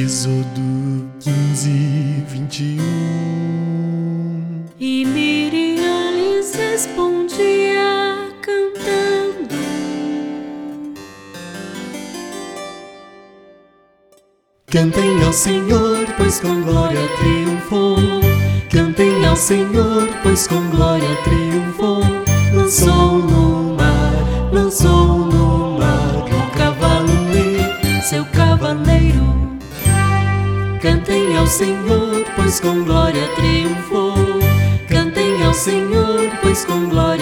Êxodo 15:21. E Miriam lhes respondia cantando: Cantem ao Senhor, pois com glória triunfou. Cantem ao Senhor, pois com glória triunfou. Lançou no mar o cavalo seu cavaleiro. Cantem ao Senhor, pois com glória triunfou. Cantem ao Senhor, pois com glória